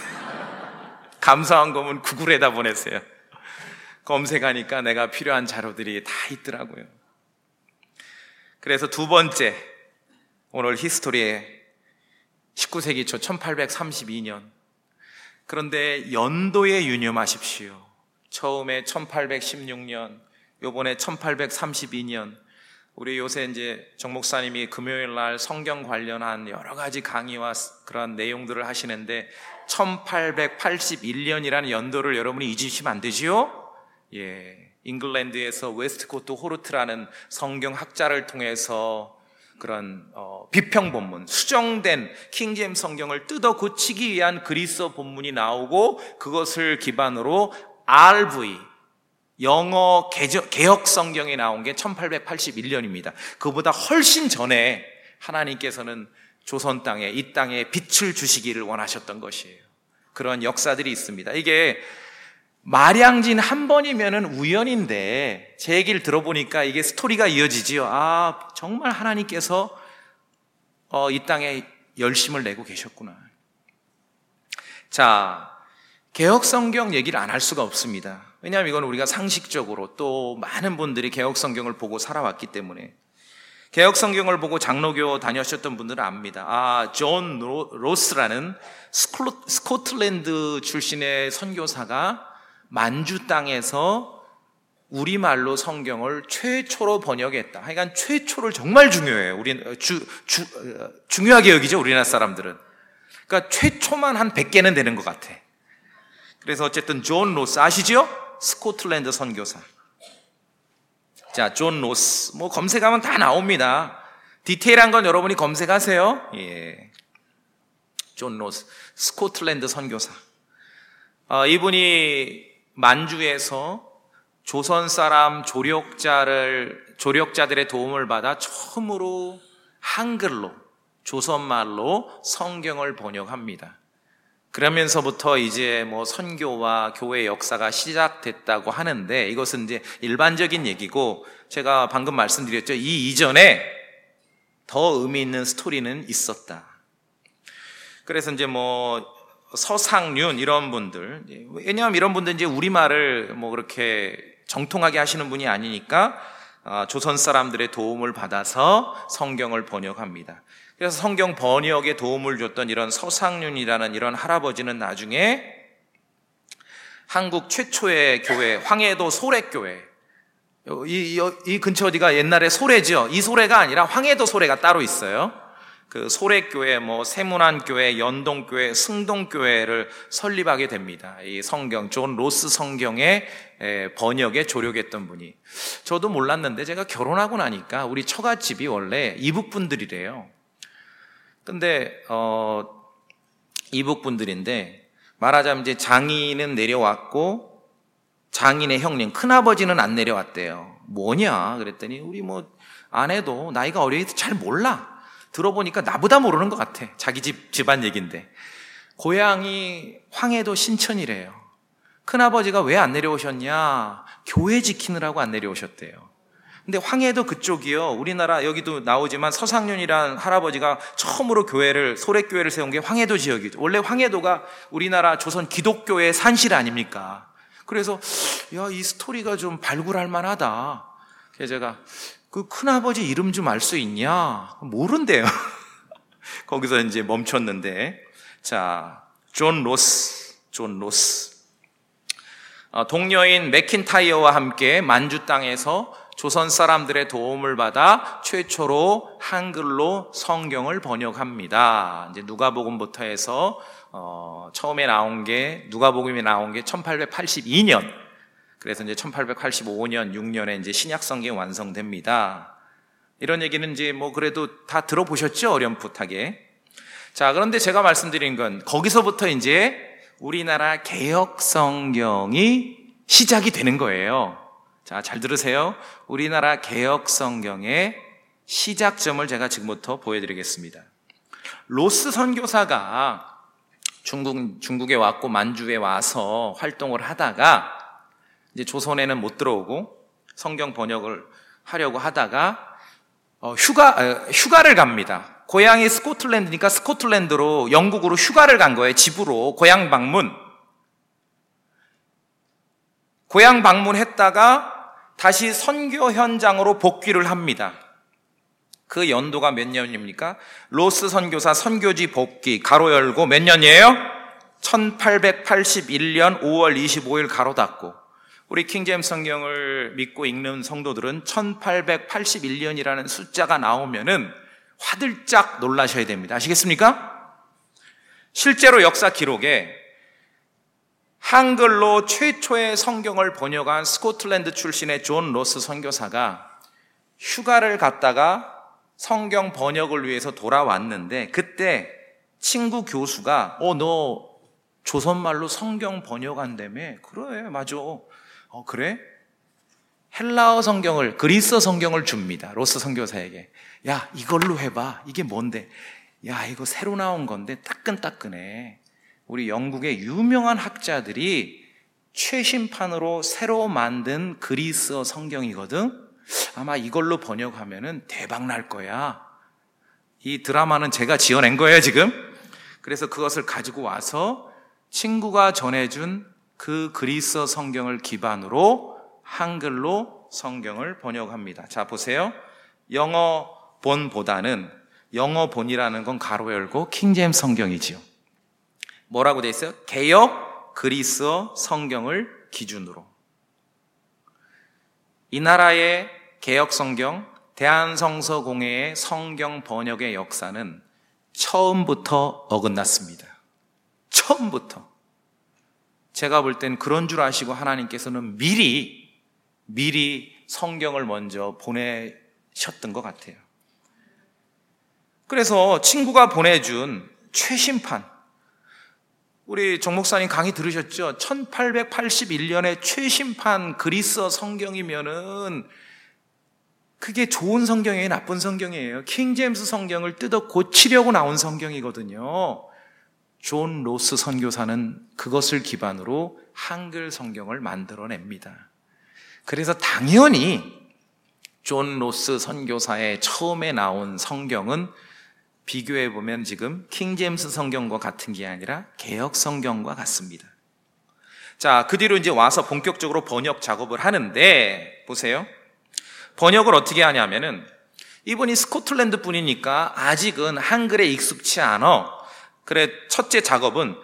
감사한 거면 구글에다 보내세요. 검색하니까 내가 필요한 자료들이 다 있더라고요. 그래서 두 번째, 오늘 히스토리에 19세기 초 1832년 그런데 연도에 유념하십시오. 처음에 1816년, 요번에 1832년, 우리 요새 이제 정 목사님이 금요일 날 성경 관련한 여러 가지 강의와 그런 내용들을 하시는데 1881년이라는 연도를 여러분이 잊으시면 안 되지요? 예. 잉글랜드에서 웨스트코트 호르트라는 성경학자를 통해서 그런 비평 본문, 수정된 킹제임스 성경을 뜯어 고치기 위한 그리스어 본문이 나오고 그것을 기반으로 RV, 영어 개혁 성경이 나온 게 1881년입니다. 그보다 훨씬 전에 하나님께서는 조선 땅에, 이 땅에 빛을 주시기를 원하셨던 것이에요. 그런 역사들이 있습니다. 이게 마량진 한 번이면은 우연인데 제 얘기를 들어보니까 이게 스토리가 이어지지요. 아, 정말 하나님께서 이 땅에 열심을 내고 계셨구나. 자, 개혁성경 얘기를 안 할 수가 없습니다. 왜냐하면 이건 우리가 상식적으로 또 많은 분들이 개혁성경을 보고 살아왔기 때문에. 개혁성경을 보고 장로교 다녔었던 분들은 압니다. 존 로스라는 스코틀랜드 출신의 선교사가 만주 땅에서 우리말로 성경을 최초로 번역했다. 하여간 최초를 정말 중요해요. 중요하게 여기죠, 우리나라 사람들은. 그러니까 최초만 한 100개는 되는 것 같아. 그래서 어쨌든 존 로스 아시죠? 스코틀랜드 선교사. 자, 존 로스. 뭐 검색하면 다 나옵니다. 디테일한 건 여러분이 검색하세요. 예. 존 로스. 스코틀랜드 선교사. 이분이 만주에서 조선 사람 조력자들의 도움을 받아 처음으로 한글로, 조선말로 성경을 번역합니다. 그러면서부터 이제 뭐 선교와 교회 역사가 시작됐다고 하는데 이것은 이제 일반적인 얘기고 제가 방금 말씀드렸죠. 이 이전에 더 의미 있는 스토리는 있었다. 그래서 이제 뭐 서상륜 이런 분들, 왜냐하면 이런 분들 이제 우리말을 뭐 그렇게 정통하게 하시는 분이 아니니까 조선 사람들의 도움을 받아서 성경을 번역합니다. 그래서 성경 번역에 도움을 줬던 이런 서상륜이라는 이런 할아버지는 나중에 한국 최초의 교회, 황해도 소래교회, 이 근처 어디가 옛날에 소래죠. 이 소래가 아니라 황해도 소래가 따로 있어요. 그 소래교회, 뭐 세문안교회, 연동교회, 승동교회를 설립하게 됩니다. 이 성경, 존 로스 성경의 번역에 조력했던 분이. 저도 몰랐는데 제가 결혼하고 나니까 우리 처갓집이 원래 이북분들이래요. 근데 이북분들인데 말하자면 이제 장인은 내려왔고 장인의 형님, 큰아버지는 안 내려왔대요. 뭐냐 그랬더니 우리 뭐 아내도 나이가 어려서 잘 몰라. 들어보니까 나보다 모르는 것 같아. 자기 집안 얘기인데. 고향이 황해도 신천이래요. 큰아버지가 왜 안 내려오셨냐? 교회 지키느라고 안 내려오셨대요. 근데 황해도 그쪽이요. 우리나라 여기도 나오지만 서상륜이라는 할아버지가 처음으로 소래교회를 세운 게 황해도 지역이죠. 원래 황해도가 우리나라 조선 기독교의 산실 아닙니까? 그래서 이 스토리가 좀 발굴할 만하다. 그래서 제가 그 큰아버지 이름 좀 알 수 있냐? 모른대요. 거기서 이제 멈췄는데. 자, 존 로스. 동료인 맥킨타이어와 함께 만주 땅에서 조선 사람들의 도움을 받아 최초로 한글로 성경을 번역합니다. 이제 누가복음부터 해서 처음에 누가복음이 나온 게 1882년. 그래서 이제 1885년, 6년에 이제 신약 성경이 완성됩니다. 이런 얘기는 이제 뭐 그래도 다 들어보셨죠? 어렴풋하게. 자, 그런데 제가 말씀드린 건 거기서부터 이제 우리나라 개혁 성경이 시작이 되는 거예요. 자, 잘 들으세요. 우리나라 개혁 성경의 시작점을 제가 지금부터 보여드리겠습니다. 로스 선교사가 중국에 왔고 만주에 와서 활동을 하다가 이제 조선에는 못 들어오고 성경 번역을 하려고 하다가 휴가를 갑니다. 고향이 스코틀랜드니까 스코틀랜드로 영국으로 휴가를 간 거예요. 집으로 고향 방문했다가 다시 선교 현장으로 복귀를 합니다. 그 연도가 몇 년입니까? 로스 선교사 선교지 복귀 가로 열고 몇 년이에요? 1881년 5월 25일 가로 닫고, 우리 킹제임스 성경을 믿고 읽는 성도들은 1881년이라는 숫자가 나오면은 화들짝 놀라셔야 됩니다. 아시겠습니까? 실제로 역사 기록에 한글로 최초의 성경을 번역한 스코틀랜드 출신의 존 로스 선교사가 휴가를 갔다가 성경 번역을 위해서 돌아왔는데, 그때 친구 교수가 너 조선말로 성경 번역한다며? 그래, 맞아. 그래? 헬라어 성경을, 그리스어 성경을 줍니다. 로스 선교사에게. 야, 이걸로 해봐. 이게 뭔데? 야, 이거 새로 나온 건데 따끈따끈해. 우리 영국의 유명한 학자들이 최신판으로 새로 만든 그리스어 성경이거든. 아마 이걸로 번역하면은 대박 날 거야. 이 드라마는 제가 지어낸 거예요, 지금. 그래서 그것을 가지고 와서 친구가 전해준 그 그리스어 성경을 기반으로 한글로 성경을 번역합니다. 자, 보세요. 영어 본보다는, 영어 본이라는 건 가로 열고 킹제임스 성경이지요. 뭐라고 돼 있어요? 개역 그리스어 성경을 기준으로. 이 나라의 개역 성경, 대한성서공회의 성경 번역의 역사는 처음부터 어긋났습니다. 처음부터. 제가 볼 땐 그런 줄 아시고 하나님께서는 미리 성경을 먼저 보내셨던 것 같아요. 그래서 친구가 보내준 최신판, 우리 정 목사님 강의 들으셨죠? 1881년에 최신판 그리스어 성경이면은 그게 좋은 성경이에요, 나쁜 성경이에요? 킹제임스 성경을 뜯어 고치려고 나온 성경이거든요. 존 로스 선교사는 그것을 기반으로 한글 성경을 만들어냅니다. 그래서 당연히 존 로스 선교사의 처음에 나온 성경은 비교해보면 지금 킹제임스 성경과 같은 게 아니라 개역 성경과 같습니다. 자, 그 뒤로 이제 와서 본격적으로 번역 작업을 하는데, 보세요. 번역을 어떻게 하냐면은, 이분이 스코틀랜드 분이니까 아직은 한글에 익숙치 않아. 그래, 첫째 작업은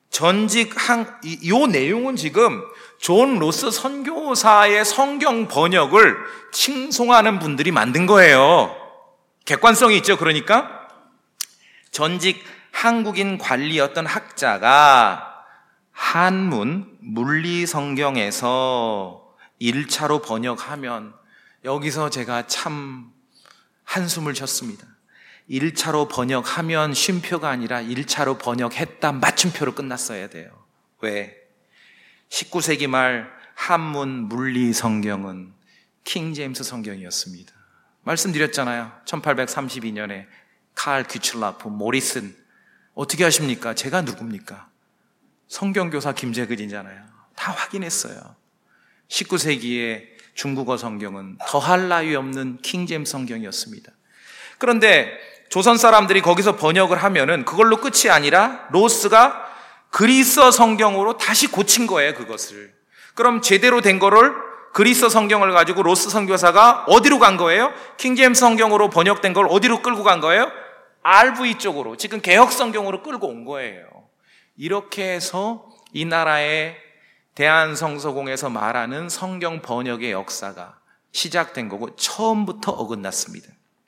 요 내용은 지금 존 로스 선교사의 성경 번역을 칭송하는 분들이 만든 거예요. 객관성이 있죠, 그러니까? 전직 한국인 관리였던 학자가 한문 물리 성경에서 1차로 번역하면, 여기서 제가 참 한숨을 쉬었습니다. 1차로 번역하면 쉼표가 아니라 1차로 번역했다 맞춤표로 끝났어야 돼요. 왜? 19세기 말 한문 물리 성경은 킹제임스 성경이었습니다. 말씀드렸잖아요. 1832년에 칼 귀출라프, 모리슨. 어떻게 하십니까? 제가 누굽니까? 성경교사 김재근이잖아요. 다 확인했어요. 19세기의 중국어 성경은 더할 나위 없는 킹제임스 성경이었습니다. 그런데 조선 사람들이 거기서 번역을 하면은 그걸로 끝이 아니라 로스가 그리스어 성경으로 다시 고친 거예요, 그것을. 그럼 제대로 된 거를, 그리스어 성경을 가지고 로스 선교사가 어디로 간 거예요? 킹제임스 성경으로 번역된 걸 어디로 끌고 간 거예요? RV 쪽으로, 지금 개역 성경으로 끌고 온 거예요. 이렇게 해서 이 나라의 대한성서공에서 말하는 성경 번역의 역사가 시작된 거고, 처음부터 어긋났습니다.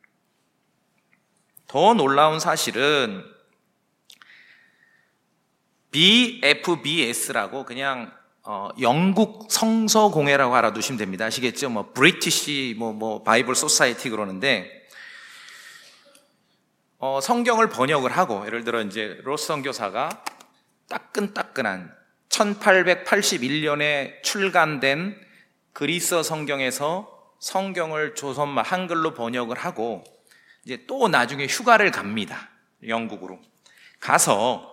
더 놀라운 사실은 BFBS라고 그냥 영국 성서공회라고 알아두시면 됩니다. 아시겠죠? 브리티시 바이블 소사이티 그러는데, 성경을 번역을 하고, 예를 들어 이제 로스 선교사가 따끈따끈한 1881년에 출간된 그리스어 성경에서 성경을 조선말 한글로 번역을 하고, 이제 또 나중에 휴가를 갑니다. 영국으로 가서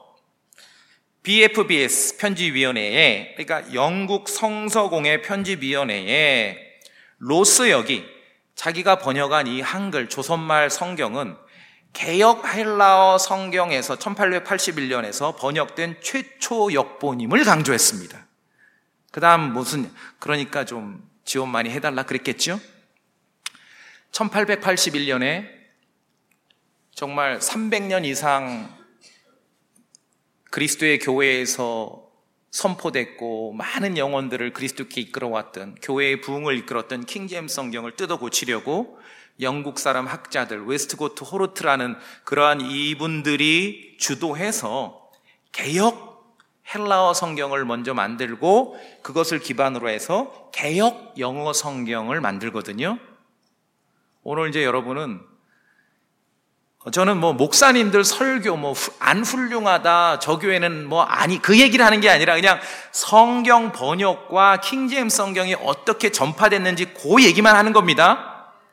BFBS 편집위원회에, 그러니까 영국 성서공회 편집위원회에 로스 역이 자기가 번역한 이 한글 조선말 성경은 개역 헬라어 성경에서 1881년에서 번역된 최초 역본임을 강조했습니다. 그 다음 그러니까 좀 지원 많이 해달라 그랬겠죠? 1881년에 정말 300년 이상 그리스도의 교회에서 선포됐고 많은 영혼들을 그리스도께 이끌어왔던, 교회의 부흥을 이끌었던 킹제임스 성경을 뜯어 고치려고 영국 사람 학자들, 웨스트고트 호르트라는 그러한 이분들이 주도해서 개역 헬라어 성경을 먼저 만들고 그것을 기반으로 해서 개역 영어 성경을 만들거든요. 오늘 이제 여러분은, 저는 목사님들 설교 안 훌륭하다, 저 교회는 아니, 그 얘기를 하는 게 아니라 그냥 성경 번역과 킹제임스 성경이 어떻게 전파됐는지 그 얘기만 하는 겁니다.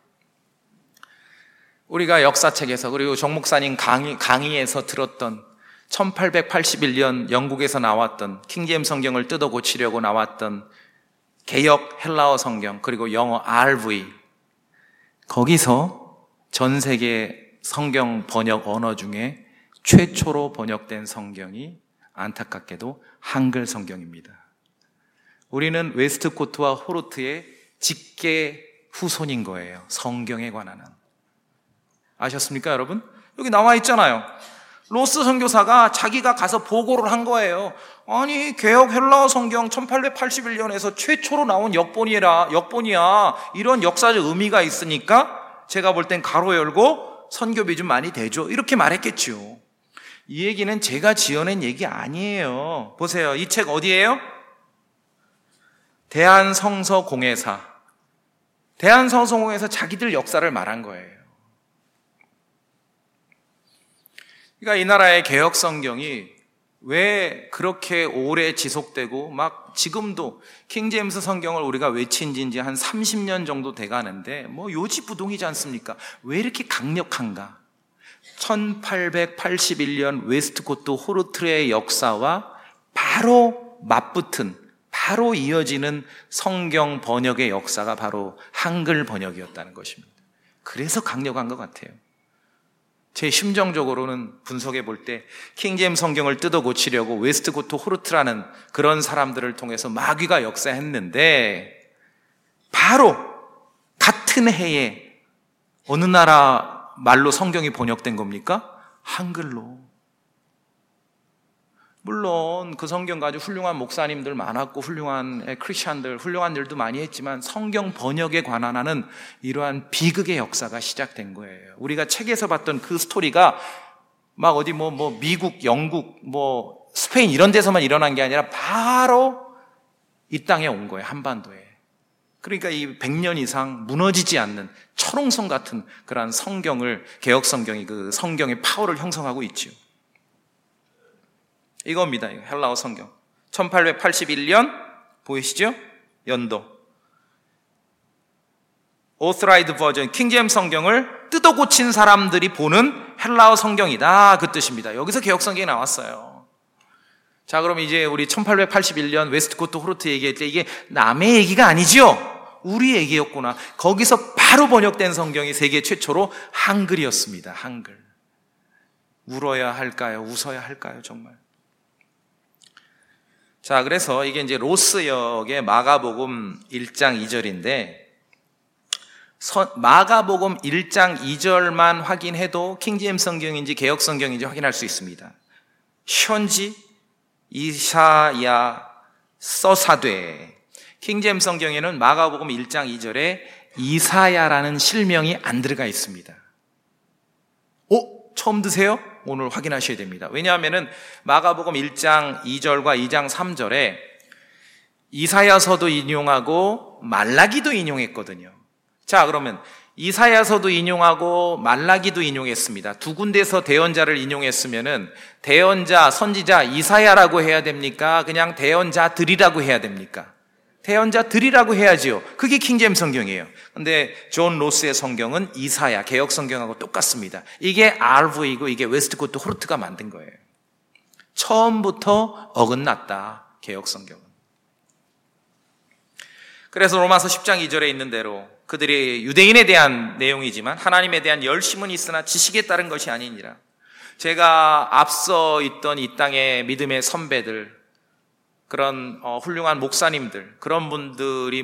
우리가 역사책에서, 그리고 정 목사님 강의에서 들었던 1881년 영국에서 나왔던 킹제임스 성경을 뜯어 고치려고 나왔던 개역 헬라어 성경, 그리고 영어 RV, 거기서 전 세계 성경 번역 언어 중에 최초로 번역된 성경이 안타깝게도 한글 성경입니다. 우리는 웨스트코트와 호르트의 직계 후손인 거예요. 성경에 관한 한. 아셨습니까, 여러분? 여기 나와 있잖아요. 로스 선교사가 자기가 가서 보고를 한 거예요. 아니, 개역 헬라어 성경 1881년에서 최초로 나온 역본이야. 이런 역사적 의미가 있으니까 제가 볼 땐 가로 열고 선교비 좀 많이 대줘, 이렇게 말했겠죠. 이 얘기는 제가 지어낸 얘기 아니에요. 보세요. 이 책 어디예요? 대한성서공회사. 대한성서공회에서 자기들 역사를 말한 거예요. 그러니까 이 나라의 개역 성경이 왜 그렇게 오래 지속되고 막 지금도 킹제임스 성경을 우리가 외친 지 이제 한 30년 정도 돼가는데 요지부동이지 않습니까? 왜 이렇게 강력한가? 1881년 웨스트코트 호르트의 역사와 바로 맞붙은, 바로 이어지는 성경 번역의 역사가 바로 한글 번역이었다는 것입니다. 그래서 강력한 것 같아요. 제 심정적으로는 분석해 볼 때 킹제임스 성경을 뜯어 고치려고 웨스트코트 호르트라는 그런 사람들을 통해서 마귀가 역사했는데, 바로 같은 해에 어느 나라 말로 성경이 번역된 겁니까? 한글로. 물론 그 성경 가지고 훌륭한 목사님들 많았고 훌륭한 크리스찬들, 훌륭한 일도 많이 했지만 성경 번역에 관한 하는 이러한 비극의 역사가 시작된 거예요. 우리가 책에서 봤던 그 스토리가 막 어디 미국, 영국, 스페인 이런 데서만 일어난 게 아니라 바로 이 땅에 온 거예요. 한반도에. 그러니까 이 100년 이상 무너지지 않는 철옹성 같은 그러한 성경을, 개역 성경이 그 성경의 파워를 형성하고 있죠. 이겁니다. 헬라어 성경. 1881년 보이시죠? 연도. 오스라이드 버전, 킹제임스 성경을 뜯어 고친 사람들이 보는 헬라어 성경이다, 그 뜻입니다. 여기서 개역 성경이 나왔어요. 자, 그럼 이제 우리 1881년 웨스트코트 호르트 얘기할 때 이게 남의 얘기가 아니죠? 우리 얘기였구나. 거기서 바로 번역된 성경이 세계 최초로 한글이었습니다. 한글. 울어야 할까요? 웃어야 할까요? 정말. 자, 그래서 이게 이제 로스역의 마가복음 1장 2절인데, 마가복음 1장 2절만 확인해도 킹제임스 성경인지 개역 성경인지 확인할 수 있습니다. 현지 이사야 서사되. 킹제임스 성경에는 마가복음 1장 2절에 이사야라는 실명이 안 들어가 있습니다. 처음 드세요? 오늘 확인하셔야 됩니다. 왜냐하면 마가복음 1장 2절과 2장 3절에 이사야서도 인용하고 말라기도 인용했거든요. 자, 그러면 이사야서도 인용하고 말라기도 인용했습니다. 두 군데서 대언자를 인용했으면은 대언자, 선지자 이사야라고 해야 됩니까? 그냥 대언자들이라고 해야 됩니까? 대언자들이라고 해야지요. 그게 킹제임스 성경이에요. 근데 존 로스의 성경은 이사야, 개역 성경하고 똑같습니다. 이게 RV이고 이게 웨스트코트 호르트가 만든 거예요. 처음부터 어긋났다, 개역 성경은. 그래서 로마서 10장 2절에 있는 대로 그들이 유대인에 대한 내용이지만 하나님에 대한 열심은 있으나 지식에 따른 것이 아니니라. 제가 앞서 있던 이 땅의 믿음의 선배들, 그런 훌륭한 목사님들, 그런 분들이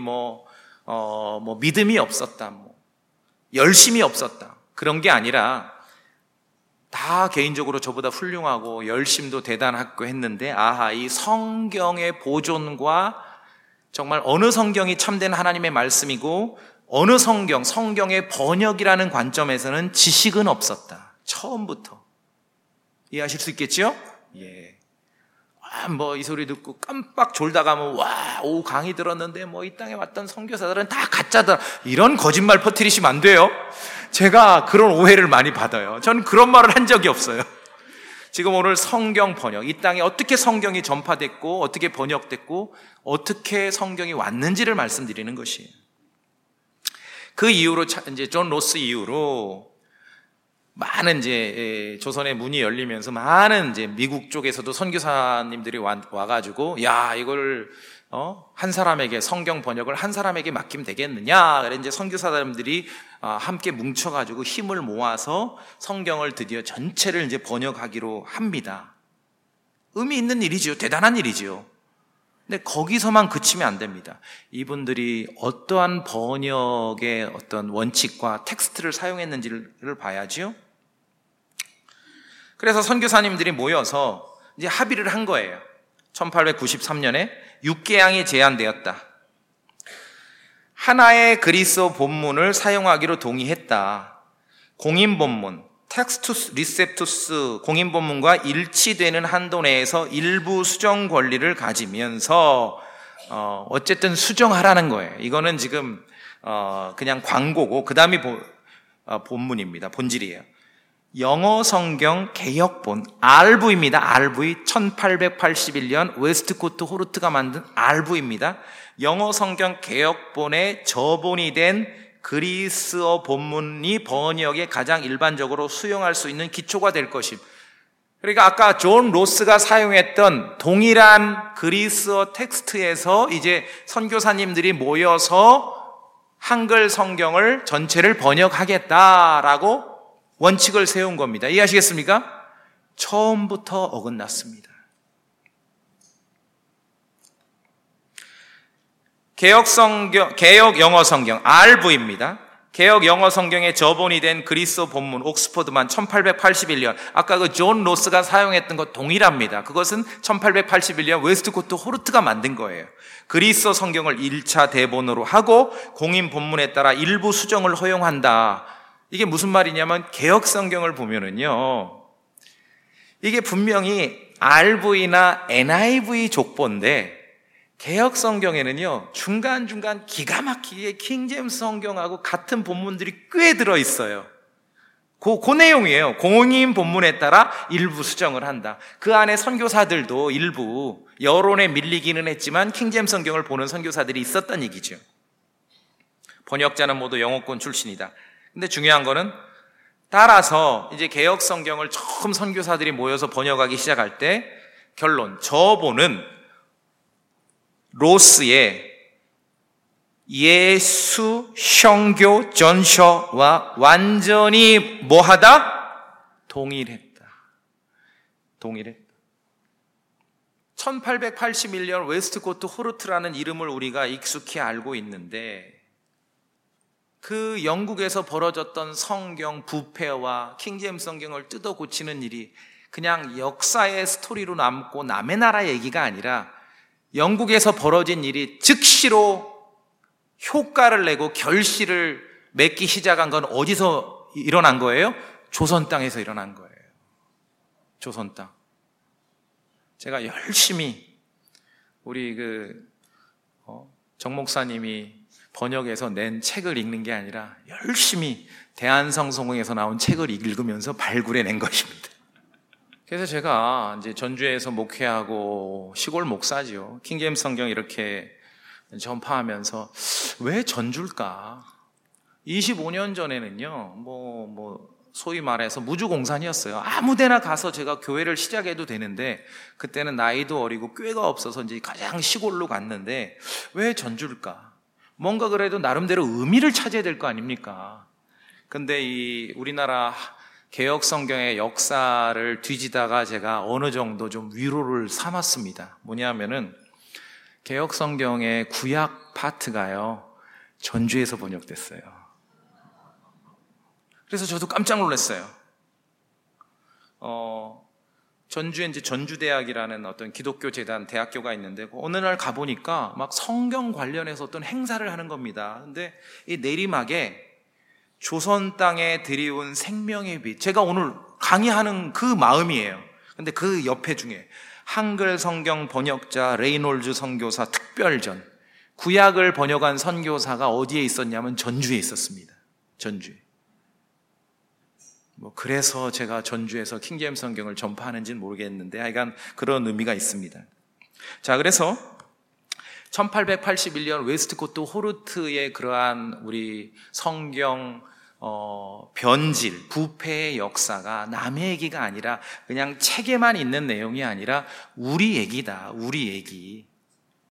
믿음이 없었다, 열심이 없었다, 그런 게 아니라 다 개인적으로 저보다 훌륭하고 열심도 대단하고 했는데, 아하, 이 성경의 보존과 정말 어느 성경이 참된 하나님의 말씀이고 어느 성경의 번역이라는 관점에서는 지식은 없었다. 처음부터. 이해하실 수 있겠죠? 예. 이 소리 듣고 깜빡 졸다가 오후 강의 들었는데 이 땅에 왔던 선교사들은 다 가짜다. 이런 거짓말 퍼뜨리시면 안 돼요. 제가 그런 오해를 많이 받아요. 저는 그런 말을 한 적이 없어요. 지금 오늘 성경 번역, 이 땅에 어떻게 성경이 전파됐고 어떻게 번역됐고 어떻게 성경이 왔는지를 말씀드리는 것이에요. 그 이후로 이제 존 로스 이후로 많은 이제 조선의 문이 열리면서 많은 이제 미국 쪽에서도 선교사님들이 와가지고 야, 이걸 한 사람에게 성경 번역을 한 사람에게 맡기면 되겠느냐? 그래 이제 선교사님들이 함께 뭉쳐가지고 힘을 모아서 성경을 드디어 전체를 이제 번역하기로 합니다. 의미 있는 일이지요. 대단한 일이지요. 근데 거기서만 그치면 안 됩니다. 이분들이 어떠한 번역의 어떤 원칙과 텍스트를 사용했는지를 봐야지요. 그래서 선교사님들이 모여서 이제 합의를 한 거예요. 1893년에 육개양이 제안되었다. 하나의 그리스어 본문을 사용하기로 동의했다. 공인본문, 텍스투스 리셉투스 공인본문과 일치되는 한도 내에서 일부 수정 권리를 가지면서 어쨌든 수정하라는 거예요. 이거는 지금 그냥 광고고 그 다음이 본문입니다. 본질이에요. 영어 성경 개역본 RV입니다. RV 1881년 웨스트코트 호르트가 만든 RV입니다. 영어 성경 개역본의 저본이 된 그리스어 본문이 번역에 가장 일반적으로 수용할 수 있는 기초가 될 것입니다. 그러니까 아까 존 로스가 사용했던 동일한 그리스어 텍스트에서 이제 선교사님들이 모여서 한글 성경을 전체를 번역하겠다라고 원칙을 세운 겁니다. 이해하시겠습니까? 처음부터 어긋났습니다. 개역 영어 성경 RV입니다. 개역 영어 성경의 저본이 된 그리스어 본문 옥스퍼드만 1881년 아까 그 존 로스가 사용했던 것 동일합니다. 그것은 1881년 웨스트코트 호르트가 만든 거예요. 그리스어 성경을 1차 대본으로 하고 공인 본문에 따라 일부 수정을 허용한다. 이게 무슨 말이냐면 개역 성경을 보면은요, 이게 분명히 RV나 NIV 족보인데 개역 성경에는요 중간중간 기가 막히게 킹제임스 성경하고 같은 본문들이 꽤 들어있어요. 그 내용이에요. 공인 본문에 따라 일부 수정을 한다. 그 안에 선교사들도 일부 여론에 밀리기는 했지만 킹제임스 성경을 보는 선교사들이 있었던 얘기죠. 번역자는 모두 영어권 출신이다. 근데 중요한 거는 따라서 이제 개역 성경을 처음 선교사들이 모여서 번역하기 시작할 때 결론, 저본은 로스의 예수 형교 전서와 완전히 뭐하다? 동일했다. 1881년 웨스트코트 호르트라는 이름을 우리가 익숙히 알고 있는데 그 영국에서 벌어졌던 성경 부패와 킹제임스 성경을 뜯어 고치는 일이 그냥 역사의 스토리로 남고 남의 나라 얘기가 아니라 영국에서 벌어진 일이 즉시로 효과를 내고 결실을 맺기 시작한 건 어디서 일어난 거예요? 조선 땅에서 일어난 거예요. 조선 땅. 제가 열심히 우리 정 목사님이 번역해서 낸 책을 읽는 게 아니라 열심히 대한성서공에서 나온 책을 읽으면서 발굴해낸 것입니다. 그래서 제가 이제 전주에서 목회하고 시골 목사지요. 킹제임스 성경 이렇게 전파하면서 왜 전주일까? 25년 전에는요, 소위 말해서 무주공산이었어요. 아무데나 가서 제가 교회를 시작해도 되는데, 그때는 나이도 어리고 꾀가 없어서 이제 가장 시골로 갔는데, 왜 전주일까? 뭔가 그래도 나름대로 의미를 찾아야 될 거 아닙니까? 근데 이 우리나라 개역 성경의 역사를 뒤지다가 제가 어느 정도 좀 위로를 삼았습니다. 뭐냐면은 개역 성경의 구약 파트가요, 전주에서 번역됐어요. 그래서 저도 깜짝 놀랐어요. 전주에 이제 전주대학이라는 어떤 기독교 재단 대학교가 있는데 어느 날 가보니까 막 성경 관련해서 어떤 행사를 하는 겁니다. 근데 이 내리막에 조선 땅에 들이온 생명의 빛, 제가 오늘 강의하는 그 마음이에요. 근데 그 옆에 중에 한글 성경 번역자 레이놀즈 선교사 특별전, 구약을 번역한 선교사가 어디에 있었냐면 전주에 있었습니다. 전주에. 그래서 제가 전주에서 킹제임스 성경을 전파하는지는 모르겠는데 하여간 그런 의미가 있습니다. 자, 그래서 1881년 웨스트코트 호르트의 그러한 우리 성경 변질, 부패의 역사가 남의 얘기가 아니라 그냥 책에만 있는 내용이 아니라 우리 얘기다, 우리 얘기.